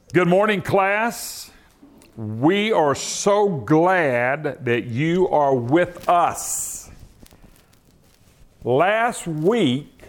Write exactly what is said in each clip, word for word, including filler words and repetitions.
Good morning, class. We are so glad that you are with us. Last week,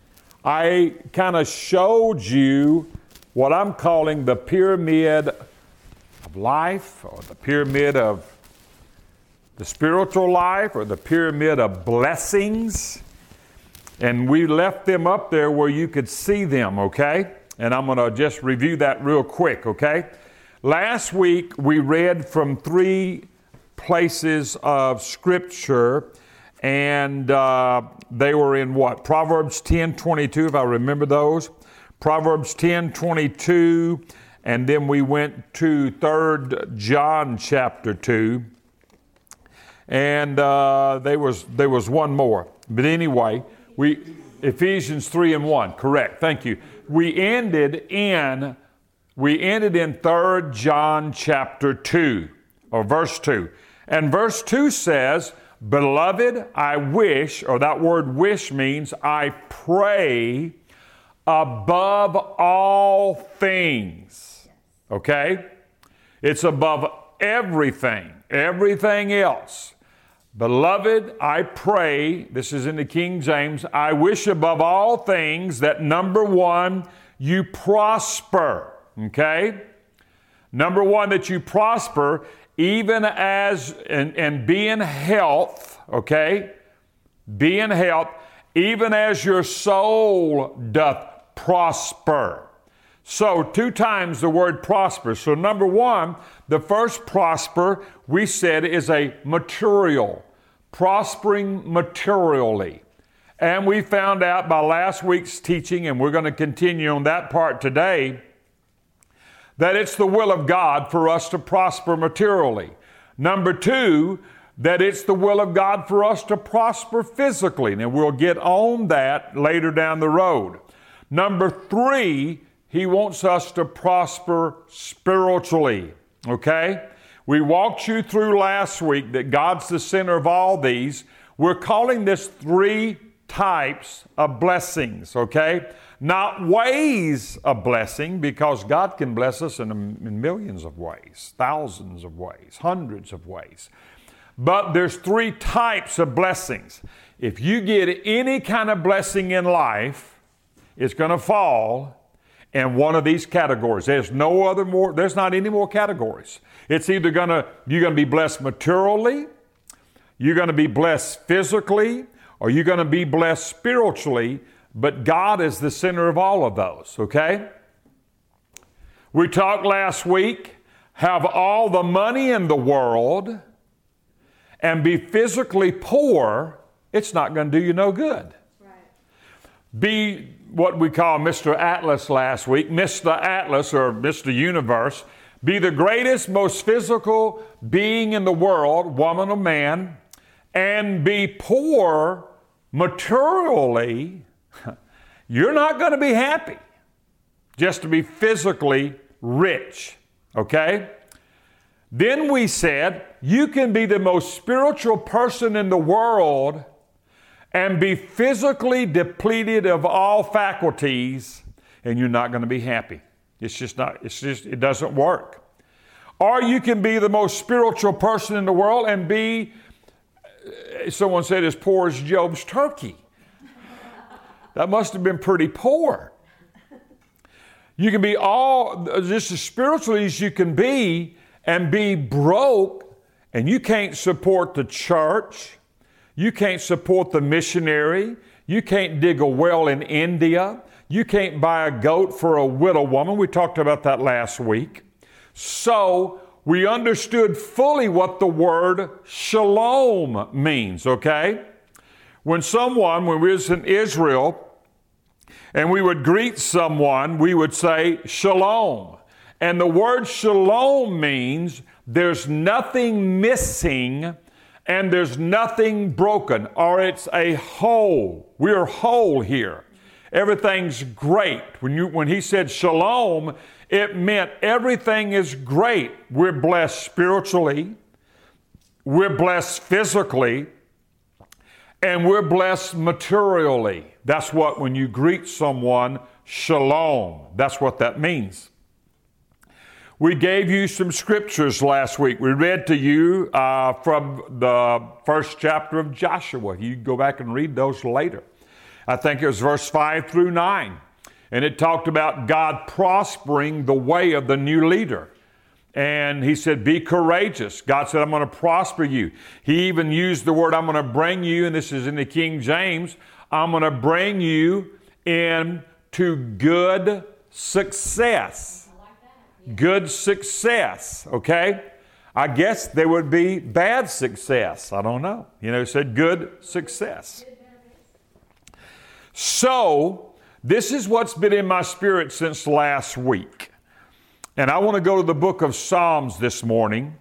I kind of showed you what I'm calling the pyramid of life, or the pyramid of the spiritual life, or the pyramid of blessings. And we left them up there where you could see them, okay? And I'm going to just review that real quick, okay? Last week, we read from three places of Scripture, and uh, they were in what? Proverbs ten twenty-two, if I remember those. Proverbs ten twenty-two, and then we went to Third John chapter two, and uh, there was there was one more. But anyway, we Ephesians three and one, correct, thank you. We ended in, we ended in Third John chapter two, or verse two. And verse two says, "Beloved, I wish," or that word wish means I pray above all things. Okay? It's above everything, everything else. "Beloved, I pray," this is in the King James, "I wish above all things that, number one, you prosper." Okay? Number one, that you prosper, even as, and, and be in health, okay? Be in health, even as your soul doth prosper. So, two times the word prosper. So, number one, the first prosper, we said, is a material, prospering materially. And we found out by last week's teaching, and we're going to continue on that part today, that it's the will of God for us to prosper materially. Number two, that it's the will of God for us to prosper physically. And we'll get on that later down the road. Number three, He wants us to prosper spiritually, okay? We walked you through last week that God's the center of all these. We're calling this three types of blessings, okay? Not ways of blessing, because God can bless us in, a, in millions of ways, thousands of ways, hundreds of ways. But there's three types of blessings. If you get any kind of blessing in life, it's going to fall in one of these categories. There's no other more, there's not any more categories. It's either going to, you're going to be blessed materially, you're going to be blessed physically, or you're going to be blessed spiritually, but God is the center of all of those, okay? We talked last week, have all the money in the world and be physically poor, it's not going to do you no good. Right. Be what we call Mister Atlas last week, Mister Atlas or Mister Universe, be the greatest, most physical being in the world, woman or man, and be poor materially, you're not going to be happy just to be physically rich, okay? Then we said you can be the most spiritual person in the world and be physically depleted of all faculties, and you're not going to be happy. It's just not, it's just, it doesn't work. Or you can be the most spiritual person in the world and be, someone said, as poor as Job's turkey. That must have been pretty poor. You can be all, just as spiritually as you can be, and be broke, and you can't support the church. You can't support the missionary. You can't dig a well in India. You can't buy a goat for a widow woman. We talked about that last week. So we understood fully what the word shalom means, okay? When someone, when we was in Israel, and we would greet someone, we would say shalom. And the word shalom means there's nothing missing and there's nothing broken, or it's a whole. We're whole here. Everything's great. When you when he said shalom, it meant everything is great. We're blessed spiritually, we're blessed physically, and we're blessed materially. That's what, when you greet someone, shalom, that's what that means. We gave you some scriptures last week. We read to you uh, from the first chapter of Joshua. You can go back and read those later. I think it was verse five through nine. And it talked about God prospering the way of the new leader. And he said, be courageous. God said, I'm going to prosper you. He even used the word, I'm going to bring you, and this is in the King James, I'm going to bring you into good success. I like that. Yeah. Good success, okay? I guess there would be bad success. I don't know. You know, it said good success. So, this is what's been in my spirit since last week. And I want to go to the book of Psalms this morning.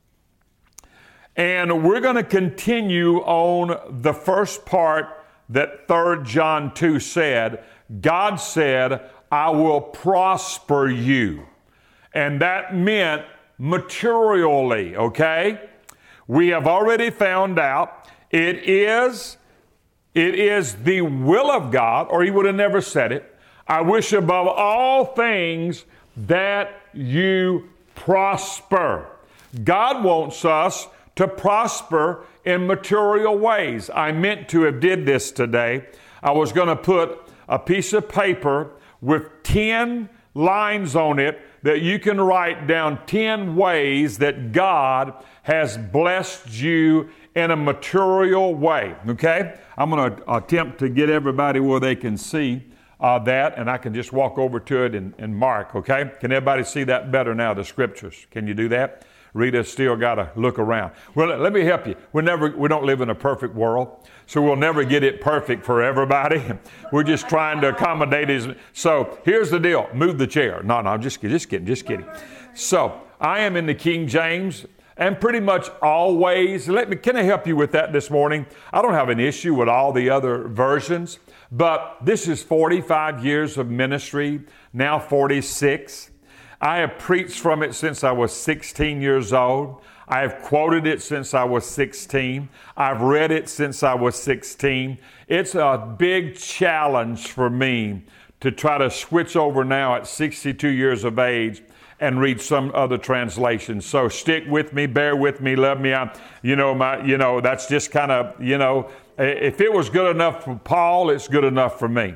And we're going to continue on the first part that Third John two said. God said, I will prosper you. And that meant materially, okay? We have already found out it is, it is the will of God, or he would have never said it. I wish above all things that you prosper. God wants us to prosper in material ways. I meant to have did this today. I was going to put a piece of paper with ten lines on it that you can write down ten ways that God has blessed you in a material way. Okay? I'm going to attempt to get everybody where they can see Uh, that, and I can just walk over to it and, and mark, okay? Can everybody see that better now, the scriptures? Can you do that? Rita still got to look around. Well, let, let me help you. We never, we don't live in a perfect world, so we'll never get it perfect for everybody. We're just trying to accommodate it. So here's the deal. Move the chair. No, no, just, just kidding, just kidding. So I am in the King James, and pretty much always, let me, can I help you with that this morning? I don't have an issue with all the other versions. But this is forty-five years of ministry, now forty-six. I have preached from it since I was sixteen years old. I have quoted it since I was sixteen. I've read it since I was sixteen. It's a big challenge for me to try to switch over now at sixty-two years of age and read some other translations. So stick with me, bear with me, love me. I, you know, my, you know, that's just kind of, you know, if it was good enough for Paul, it's good enough for me.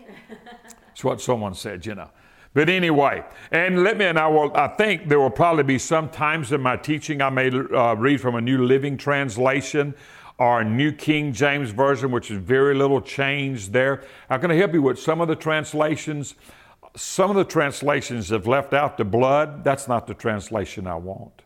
That's what someone said, you know. But anyway, and let me, and I will, I think there will probably be some times in my teaching I may uh, read from a New Living Translation or a New King James Version, which is very little change there. I'm going to help you with some of the translations. Some of the translations have left out the blood. That's not the translation I want.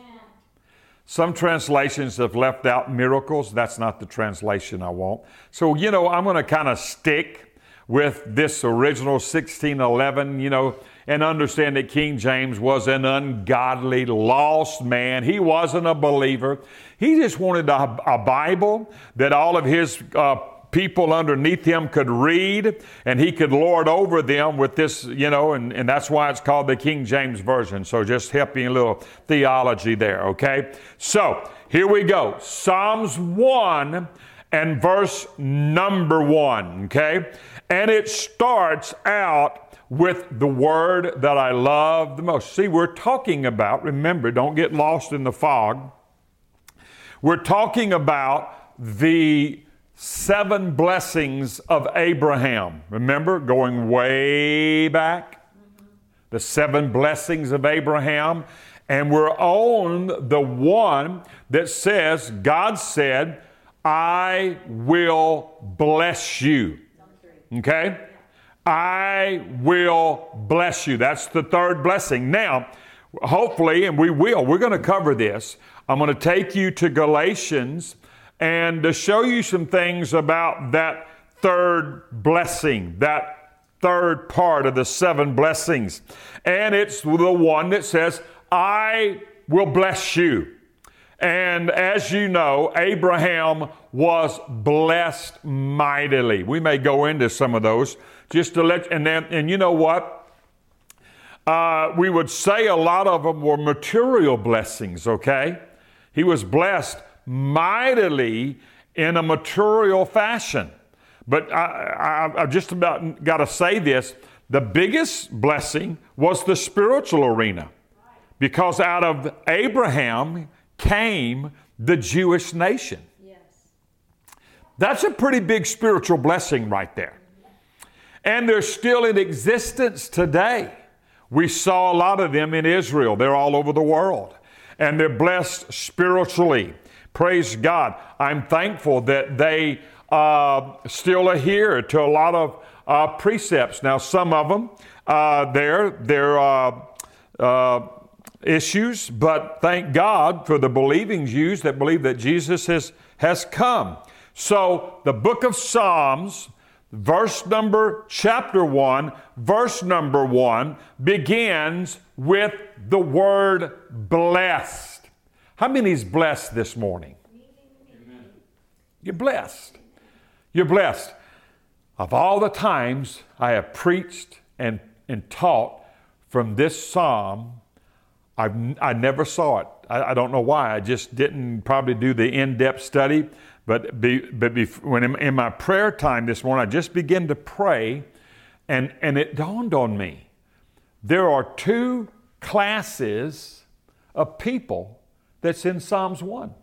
Some translations have left out miracles. That's not the translation I want. So, you know, I'm going to kind of stick with this original sixteen eleven, you know, and understand that King James was an ungodly, lost man. He wasn't a believer. He just wanted a, a Bible that all of his uh, people underneath him could read, and he could lord over them with this, you know, and, and that's why it's called the King James Version. So just helping a little theology there, okay? So here we go. Psalms one and verse number one, okay? And it starts out with the word that I love the most. See, we're talking about, remember, don't get lost in the fog. We're talking about the seven blessings of Abraham. Remember, going way back? Mm-hmm. The seven blessings of Abraham. And we're on the one that says, God said, I will bless you. Okay? I will bless you. That's the third blessing. Now, hopefully, and we will, we're going to cover this. I'm going to take you to Galatians and to show you some things about that third blessing, that third part of the seven blessings. And it's the one that says, I will bless you. And as you know, Abraham was blessed mightily. We may go into some of those just to let, and then, and you know what? Uh, we would say a lot of them were material blessings, okay? He was blessed mightily in a material fashion. But I, I, I just about got to say this. The biggest blessing was the spiritual arena. because out of Abraham came the Jewish nation. Yes. That's a pretty big spiritual blessing right there. And they're still in existence today. We saw a lot of them in Israel. They're all over the world. And they're blessed spiritually. Praise God. I'm thankful that they uh, still adhere to a lot of uh, precepts. Now, some of them, uh, they're, they're uh, uh, issues, but thank God for the believing Jews that believe that Jesus has, has come. So, the book of Psalms, verse number, chapter one, verse number one, begins with the word blessed. How many is blessed this morning? Amen. You're blessed. You're blessed. Of all the times I have preached and, and taught from this psalm, I've, I never saw it. I, I don't know why. I just didn't probably do the in-depth study. But, be, but be, when in, in my prayer time this morning, I just began to pray, and, and it dawned on me. There are two classes of people that's in Psalms one.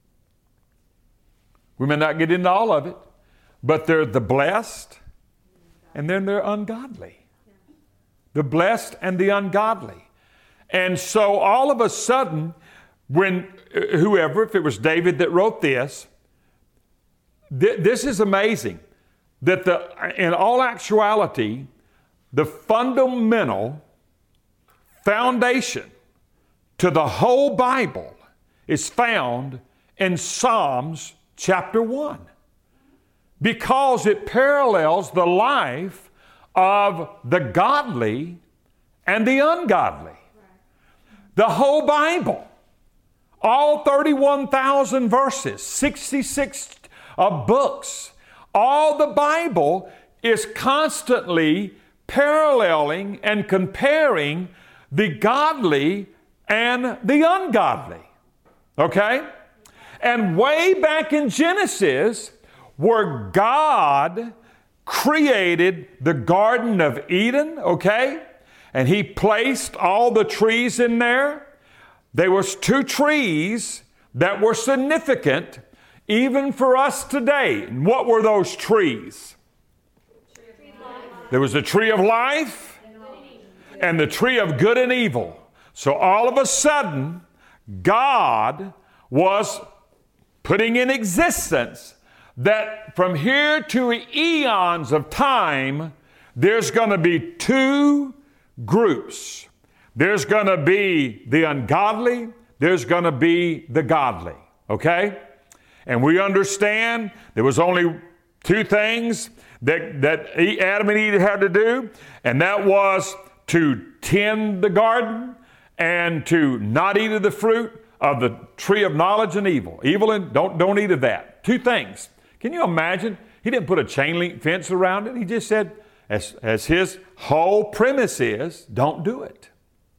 We may not get into all of it, but they're the blessed, and then they're ungodly. The blessed and the ungodly. And so all of a sudden, when whoever, if it was David that wrote this, th- this is amazing, that the in all actuality, the fundamental foundation to the whole Bible is found in Psalms chapter one, because it parallels the life of the godly and the ungodly. The whole Bible, all thirty-one thousand verses, sixty-six uh, books, all the Bible is constantly paralleling and comparing the godly and the ungodly. Okay? And way back in Genesis, where God created the Garden of Eden, okay? And He placed all the trees in there. There was two trees that were significant even for us today. And what were those trees? There was the tree of life and the tree of good and evil. So all of a sudden, God was putting in existence that from here to eons of time, there's going to be two groups. There's going to be the ungodly, there's going to be the godly, okay? And we understand there was only two things that, that Adam and Eve had to do, and that was to tend the garden and to not eat of the fruit of the tree of knowledge and evil. Evil and don't, don't eat of that. Two things. Can you imagine? He didn't put a chain link fence around it. He just said, as, as his whole premise is, don't do it.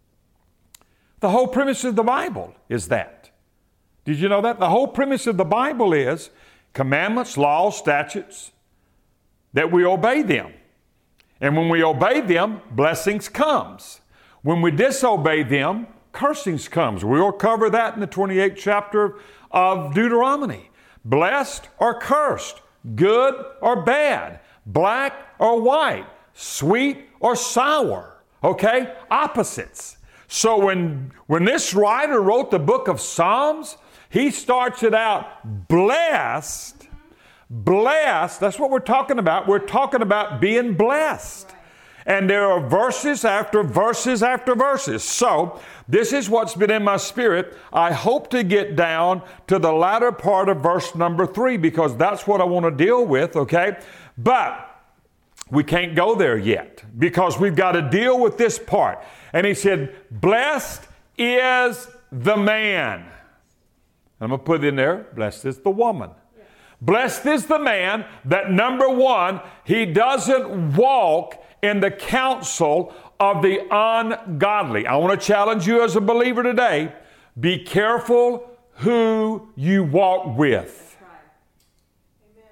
The whole premise of the Bible is that. Did you know that? The whole premise of the Bible is commandments, laws, statutes, that we obey them. And when we obey them, blessings comes. When we disobey them, cursings comes. We'll cover that in the twenty-eighth chapter of Deuteronomy. Blessed or cursed, good or bad, black or white, sweet or sour, okay? Opposites. So when, when this writer wrote the book of Psalms, he starts it out blessed, blessed, that's what we're talking about. We're talking about being blessed. And there are verses after verses after verses. So this is what's been in my spirit. I hope to get down to the latter part of verse number three, because that's what I want to deal with, okay? But we can't go there yet, because we've got to deal with this part. And he said, blessed is the man. I'm going to put it in there, blessed is the woman. Yeah. Blessed is the man that, number one, he doesn't walk in the counsel of the ungodly. I want to challenge you as a believer today, be careful who you walk with. Amen.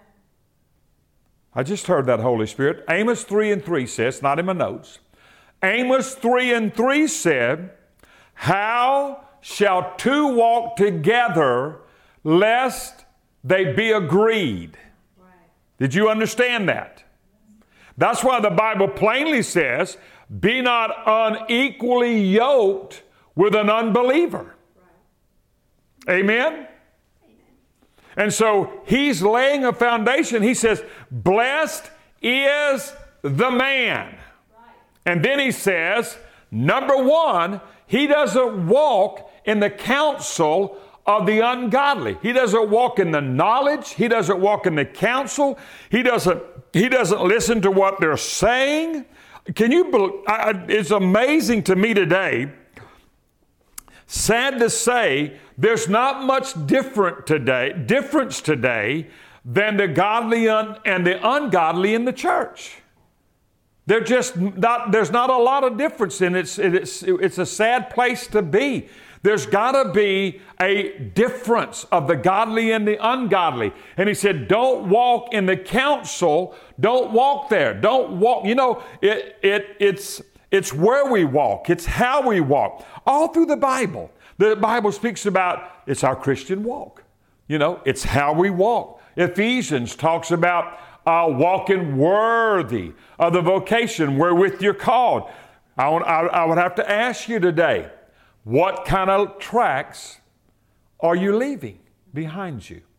I just heard that, Holy Spirit. Amos three and three says, not in my notes, Amos three and three said, How shall two walk together lest they be agreed? Right. Did you understand that? That's why the Bible plainly says, be not unequally yoked with an unbeliever. Right. Amen? Amen? And so he's laying a foundation. He says, blessed is the man. Right. And then he says, number one, he doesn't walk in the counsel of the ungodly. He doesn't walk in the knowledge. He doesn't walk in the counsel. He doesn't, he doesn't listen to what they're saying. Can you believe, I, it's amazing to me today, sad to say, there's not much different today, difference today than the godly un, and the ungodly in the church. They're just not, there's not a lot of difference, and it's, it's, it's a sad place to be. There's got to be a difference of the godly and the ungodly. And he said, don't walk in the counsel. Don't walk there. Don't walk. You know, it, it, it's, it's where we walk. It's how we walk. All through the Bible, the Bible speaks about it's our Christian walk. You know, it's how we walk. Ephesians talks about uh, walking worthy of the vocation wherewith you're called. I, want, I, I would have to ask you today, what kind of tracks are you leaving behind you?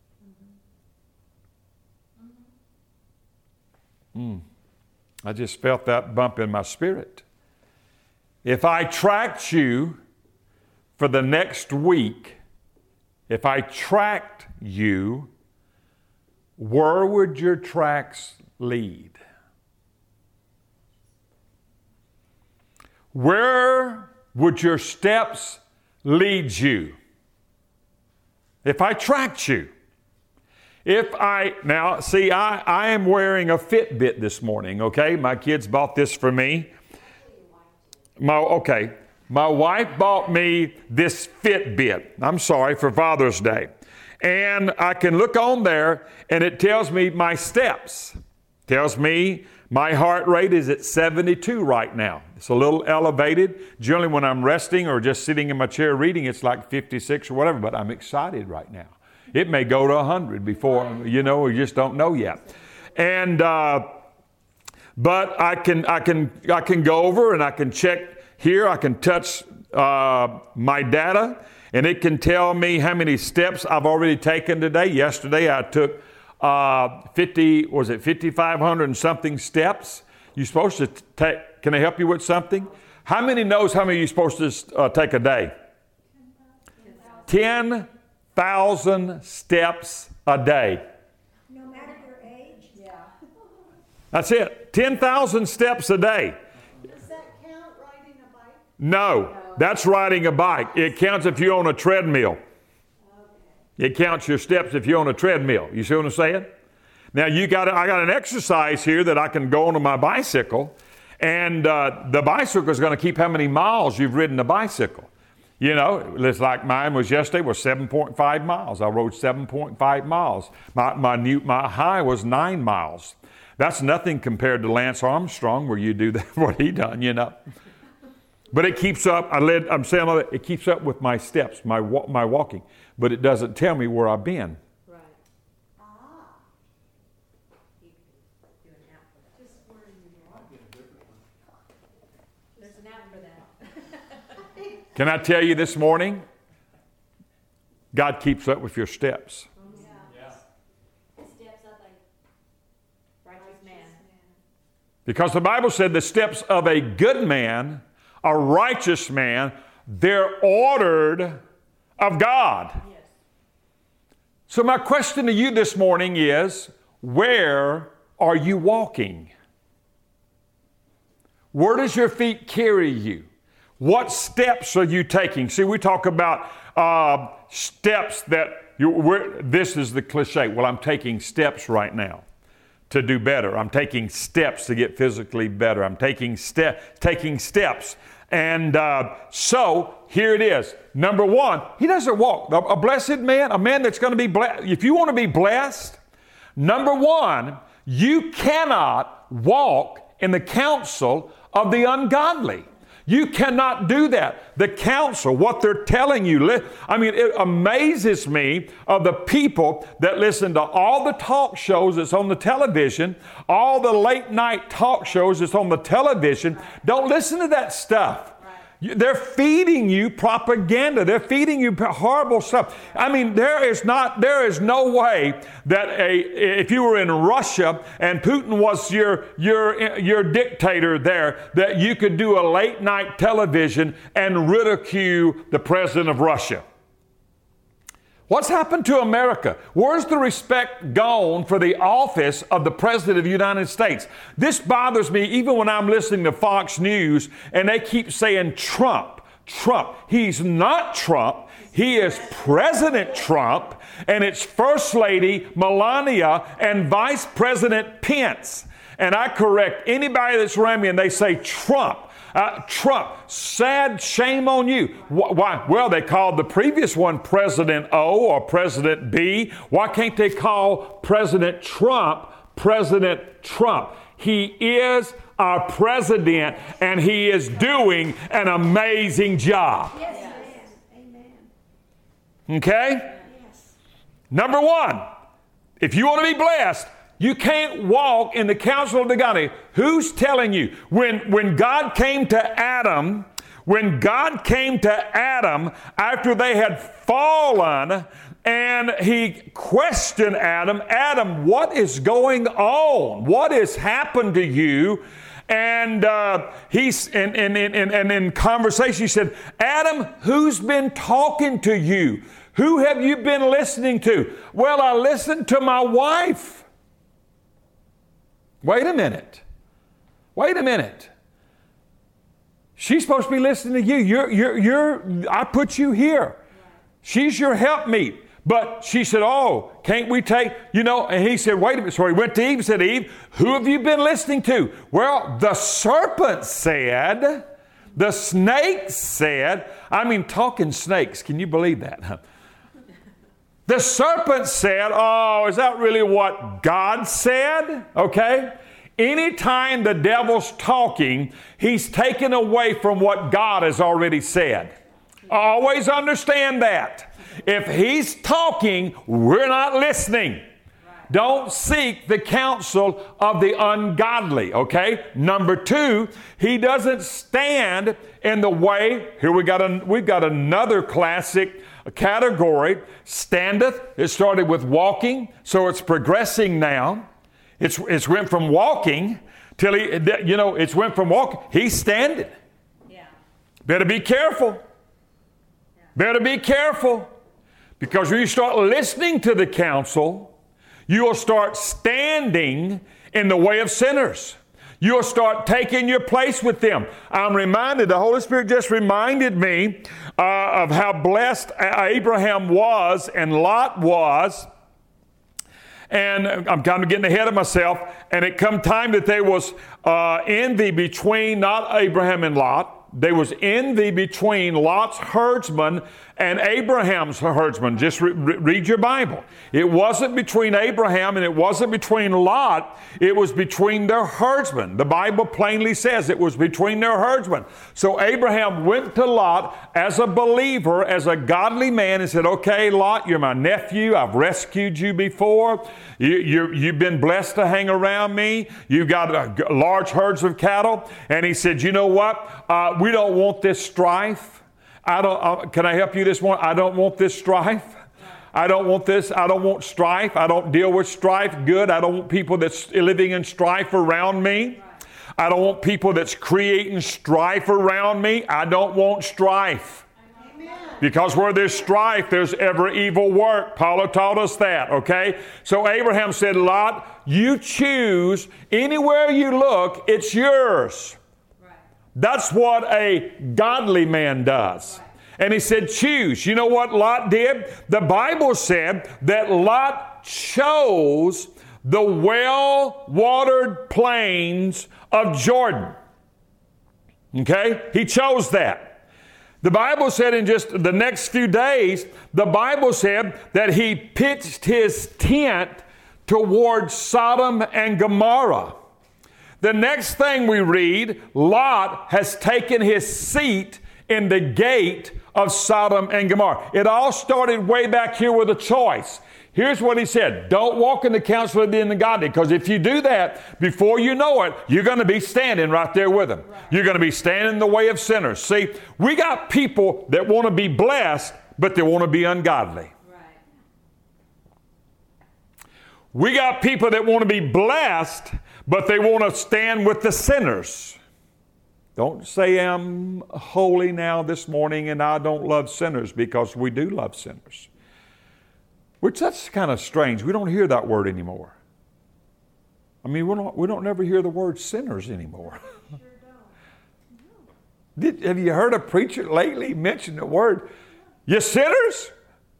Mm. I just felt that bump in my spirit. If I tracked you for the next week, if I tracked you, where would your tracks lead? Where would your steps lead you? If I tracked you. If I, now see, I, I am wearing a Fitbit this morning, okay? My kids bought this for me. My, okay, my wife bought me this Fitbit. I'm sorry, for Father's Day. And I can look on there and it tells me my steps. Tells me my heart rate is at seventy-two right now. It's a little elevated. Generally when I'm resting or just sitting in my chair reading, it's like fifty-six or whatever, but I'm excited right now. It may go to one hundred before, you know, we just don't know yet. And, uh, but I can, I can, I can go over and I can check here. I can touch uh, my data and it can tell me how many steps I've already taken today. Yesterday I took uh, fifty, was it fifty-five hundred and something steps? You're supposed to take, can I help you with something? How many knows how many you're supposed to uh, take a day? ten thousand steps a day. No matter your age? Yeah. That's it. ten thousand steps a day. Does that count riding a bike? No, no, that's riding a bike. It counts if you own a treadmill. Okay. It counts your steps if you own a treadmill. You see what I'm saying? Now you got, I got an exercise here that I can go onto my bicycle, and uh, the bicycle is going to keep how many miles you've ridden the bicycle. You know, it's like mine was yesterday was seven point five miles. I rode seven point five miles. My my new my high was nine miles. That's nothing compared to Lance Armstrong, where you do that what he done. You know, but it keeps up. I led. I'm saying all that, it keeps up with my steps, my my walking, but it doesn't tell me where I've been. Right. Ah. You could do an app for that. Just where you are. There's an app for that. Can I tell you this morning? God keeps up with your steps. Yeah. Yeah. Steps of a righteous man. Because the Bible said the steps of a good man, a righteous man, they're ordered of God. Yes. So my question to you this morning is, where are you walking? Where does your feet carry you? What steps are you taking? See, we talk about uh, steps that, you, we're, this is the cliche. Well, I'm taking steps right now to do better. I'm taking steps to get physically better. I'm taking, ste- taking steps. And uh, so here it is. Number one, he doesn't walk. A blessed man, a man that's going to be blessed. If you want to be blessed, number one, you cannot walk in the counsel of the ungodly. You cannot do that. The council, what they're telling you, I mean, it amazes me of the people that listen to all the talk shows that's on the television, all the late night talk shows that's on the television. Don't listen to that stuff. They're feeding you propaganda. They're feeding you horrible stuff. I mean, there is not, there is no way that a, if you were in Russia and Putin was your, your, your dictator there, that you could do a late night television and ridicule the president of Russia. What's happened to America? Where's the respect gone for the office of the President of the United States? This bothers me even when I'm listening to Fox News and they keep saying Trump, Trump. He's not Trump. He is President Trump, and it's First Lady Melania and Vice President Pence. And I correct anybody that's around me and they say Trump. Uh, Trump, sad shame on you. Why? Well, they called the previous one President O or President B. Why can't they call President Trump President Trump? He is our president, and he is doing an amazing job. Yes, yes. Amen. Okay? Yes. Number one, if you want to be blessed, you can't walk in the counsel of the godly. Who's telling you? When, when God came to Adam, when God came to Adam after they had fallen, and he questioned Adam, Adam, what is going on? What has happened to you? And uh, he's and, and, and, and in conversation, he said, Adam, who's been talking to you? Who have you been listening to? Well, I listened to my wife. Wait a minute. Wait a minute. She's supposed to be listening to you. You're, you're, you're, I put you here. She's your helpmeet. But she said, oh, can't we take, you know, and he said, wait a minute. So he went to Eve and said, Eve, who have you been listening to? Well, the serpent said, the snake said, I mean, talking snakes. Can you believe that? The serpent said, oh, is that really what God said? Okay. Anytime the devil's talking, he's taken away from what God has already said. Always understand that. If he's talking, we're not listening. Don't seek the counsel of the ungodly, okay? Number two, he doesn't stand in the way. Here we got a, we've got another classic category. Standeth. It started with walking, so it's progressing now. It's it's went from walking till he, you know, it's went from walking. He's standing. Yeah. Better be careful. Yeah. Better be careful. Because when you start listening to the counsel, you'll start standing in the way of sinners. You'll start taking your place with them. I'm reminded, the Holy Spirit just reminded me uh, of how blessed Abraham was and Lot was. And I'm kind of getting ahead of myself. And it come time that there was uh, envy between not Abraham and Lot. There was envy between Lot's herdsmen and Abraham's herdsmen. Just re- re- read your Bible. It wasn't between Abraham and it wasn't between Lot. It was between their herdsmen. The Bible plainly says it was between their herdsmen. So Abraham went to Lot as a believer, as a godly man, and said, okay, Lot, you're my nephew. I've rescued you before. You, you, you've been blessed to hang around me. You've got uh, large herds of cattle. And he said, you know what? Uh, we don't want this strife. I don't, uh, can I help you this morning? I don't want this strife. I don't want this. I don't want strife. I don't deal with strife good. I don't want people that's living in strife around me. I don't want people that's creating strife around me. I don't want strife. Because where there's strife, there's ever evil work. Paula taught us that, okay? So Abraham said, Lot, you choose. Anywhere you look, it's yours. That's what a godly man does. And he said, choose. You know what Lot did? The Bible said that Lot chose the well-watered plains of Jordan. Okay? He chose that. The Bible said in just the next few days, the Bible said that he pitched his tent towards Sodom and Gomorrah. The next thing we read, Lot has taken his seat in the gate of Sodom and Gomorrah. It all started way back here with a choice. Here's what he said. Don't walk in the counsel of the ungodly, because if you do that, before you know it, you're going to be standing right there with them. Right. You're going to be standing in the way of sinners. See, we got people that want to be blessed, but they want to be ungodly. Right. We got people that want to be blessed, but they want to stand with the sinners. Don't say I'm holy now this morning and I don't love sinners, because we do love sinners. Which that's kind of strange. We don't hear that word anymore. I mean, we don't, we don't never hear the word sinners anymore. Sure don't. Did, have you heard a preacher lately mention the word, you sinners?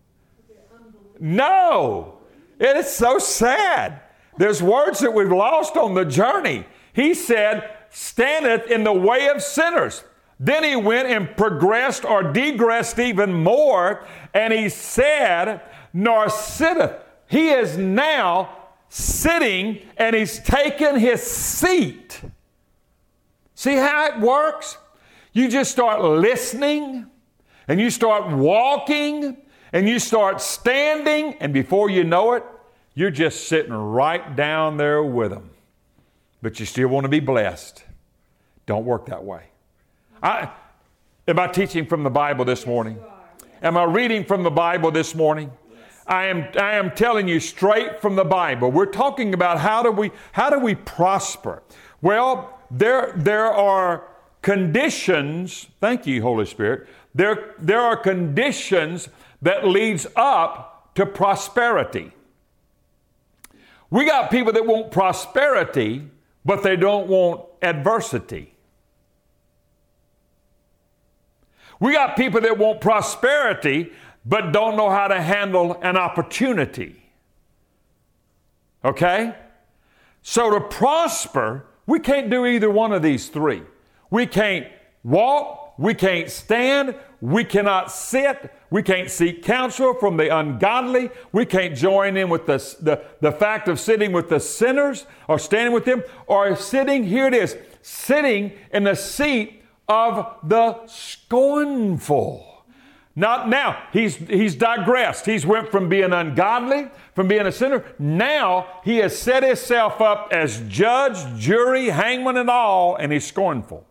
No. It is so sad. There's words that we've lost on the journey. He said, standeth in the way of sinners. Then he went and progressed or digressed even more, and he said, nor sitteth. He is now sitting, and he's taken his seat. See how it works? You just start listening, and you start walking, and you start standing, and before you know it, you're just sitting right down there with them. But you still want to be blessed. Don't work that way. I, am I teaching from the Bible this morning? Am I reading from the Bible this morning? I am, I am telling you straight from the Bible. We're talking about how do we, how do we prosper? Well, there, there are conditions, thank you, Holy Spirit, there, there are conditions that leads up to prosperity. We got people that want prosperity, but they don't want adversity. We got people that want prosperity, but don't know how to handle an opportunity. Okay? So to prosper, we can't do either one of these three. We can't walk, we can't stand, we cannot sit, we can't seek counsel from the ungodly, we can't join in with the, the, the fact of sitting with the sinners or standing with them, or sitting, here it is, sitting in the seat of the scornful. Not now, he's, he's digressed. He's went from being ungodly, from being a sinner. Now he has set himself up as judge, jury, hangman and all, and he's scornful.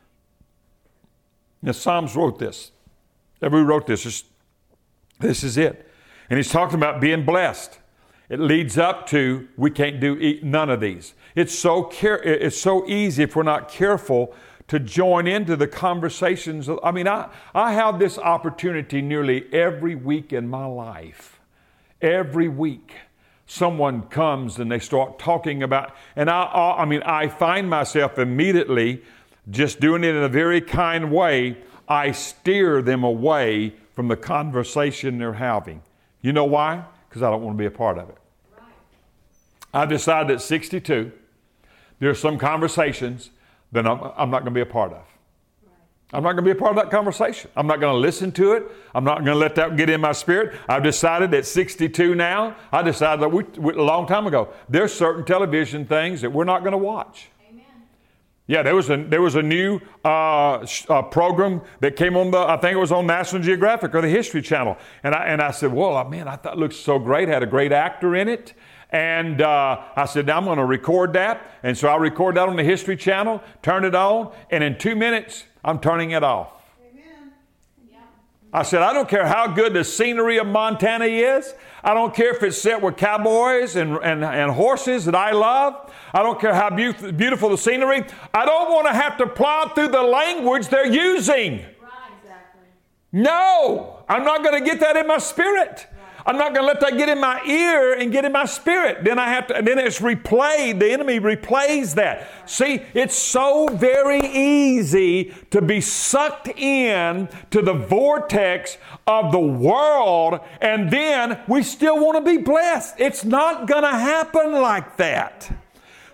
Now Psalms wrote this. Everybody wrote this. This, this is it. And he's talking about being blessed. It leads up to we can't do none of these. It's so care, it's so easy if we're not careful to join into the conversations. I mean, I, I have this opportunity nearly every week in my life. Every week, someone comes and they start talking about, and I, I mean, I find myself immediately just doing it in a very kind way. I steer them away from the conversation they're having. You know why? Because I don't want to be a part of it. Right. I've decided at sixty-two, there are some conversations that I'm, I'm not going to be a part of. Right. I'm not going to be a part of that conversation. I'm not going to listen to it. I'm not going to let that get in my spirit. I've decided at sixty-two now, I decided that we, we, a long time ago, there's certain television things that we're not going to watch. Yeah, there was a there was a new uh, sh- uh, program that came on the, I think it was on National Geographic or the History Channel. And I and I said, well, man, I thought it looked so great. Had a great actor in it. And uh, I said, I'm going to record that. And so I record that on the History Channel, turn it on, and in two minutes, I'm turning it off. Amen. Yeah. I said, I don't care how good the scenery of Montana is. I don't care if it's set with cowboys and, and, and horses that I love. I don't care how be- beautiful the scenery. I don't want to have to plow through the language they're using. Right, exactly. No, I'm not going to get that in my spirit. Right. I'm not going to let that get in my ear and get in my spirit. Then I have to, and then it's replayed. The enemy replays that. Right. See, it's so very easy to be sucked in to the vortex of the world, and then we still want to be blessed. It's not going to happen like that.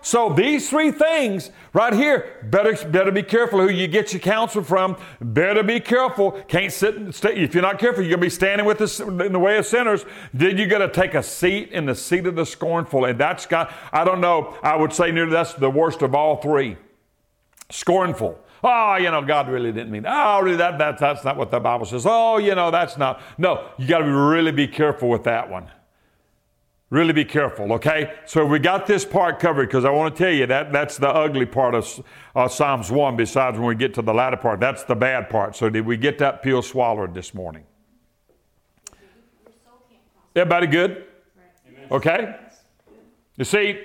So these three things right here, better, better be careful who you get your counsel from. Better be careful. Can't sit and stay. If you're not careful, you're going to be standing with us in the way of sinners. Then you're going to take a seat in the seat of the scornful. And that's got, I don't know, I would say nearly that's the worst of all three. Scornful. Oh, you know, God really didn't mean that. Oh, really, that, that, that's not what the Bible says. Oh, you know, that's not. No, you got to really be careful with that one. Really be careful, okay? So we got this part covered because I want to tell you that that's the ugly part of uh, Psalms one besides when we get to the latter part. That's the bad part. So did we get that pill swallowed this morning? Everybody good? Okay? You see,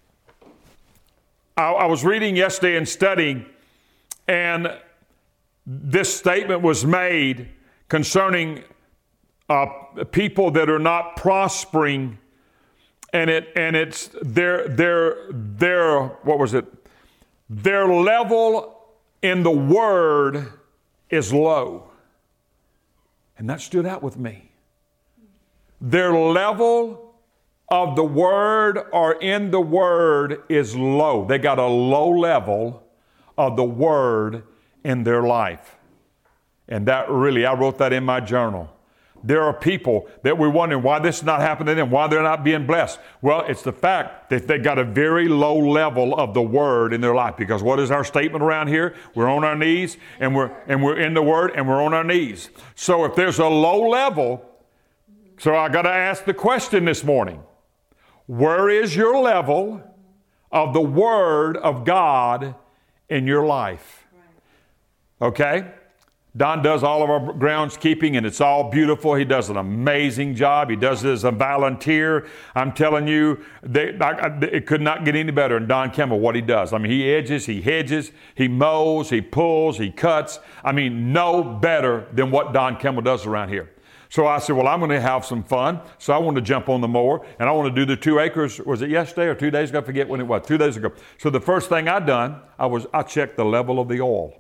I, I was reading yesterday and studying, and this statement was made concerning uh, people that are not prospering. And it and it's their their their what was it? Their level in the Word is low. And that stood out with me. Their level of the Word or in the Word is low. They got a low level of the Word in their life. And that really, I wrote that in my journal. There are people that we're wondering why this is not happening to them, why they're not being blessed. Well, it's the fact that they got a very low level of the Word in their life. Because what is our statement around here? We're on our knees and we're and we're in the Word and we're on our knees. So if there's a low level, so I got to ask the question this morning: where is your level of the Word of God in your life? Okay? Don does all of our groundskeeping, and it's all beautiful. He does an amazing job. He does it as a volunteer. I'm telling you, they, I, I, it could not get any better than Don Kimball, what he does. I mean, he edges, he hedges, he mows, he pulls, he cuts. I mean, no better than what Don Kimball does around here. So I said, well, I'm going to have some fun. So I wanted to jump on the mower, and I want to do the two acres. Was it yesterday or two days ago? I forget when it was. Two days ago. So the first thing I done, I was I checked the level of the oil.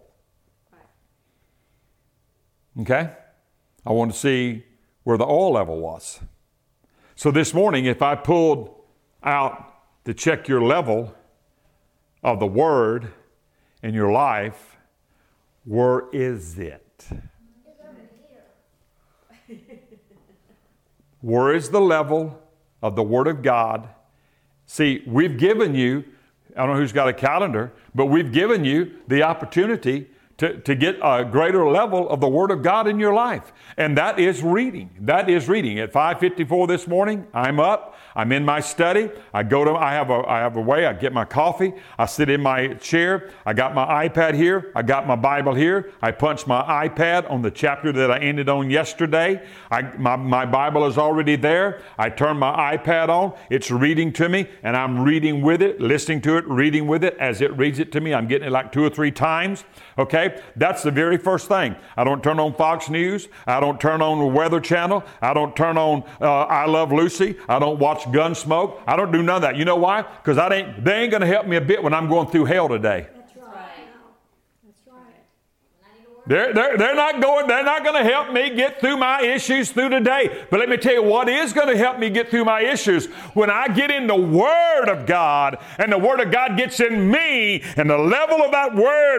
Okay? I wanted to see where the oil level was. So this morning, if I pulled out to check your level of the Word in your life, where is it? Where is the level of the Word of God? See, we've given you, I don't know who's got a calendar, but we've given you the opportunity To, to get a greater level of the Word of God in your life. And that is reading. That is reading. At five fifty-four this morning, I'm up. I'm in my study. I go to, I have a, I have a way, I get my coffee. I sit in my chair. I got my iPad here. I got my Bible here. I punch my iPad on the chapter that I ended on yesterday. I, my, my Bible is already there. I turn my iPad on. It's reading to me, and I'm reading with it, listening to it, reading with it as it reads it to me. I'm getting it like two or three times. Okay? That's the very first thing. I don't turn on Fox News. I don't turn on the Weather Channel. I don't turn on uh, I Love Lucy. I don't watch Gunsmoke. I don't do none of that. You know why? Because I ain't, they ain't going to help me a bit when I'm going through hell today. That's right. That's right. They're, they're, they're not going, they're not going to help me get through my issues through today. But let me tell you what is going to help me get through my issues. When I get in the Word of God and the Word of God gets in me and the level of that Word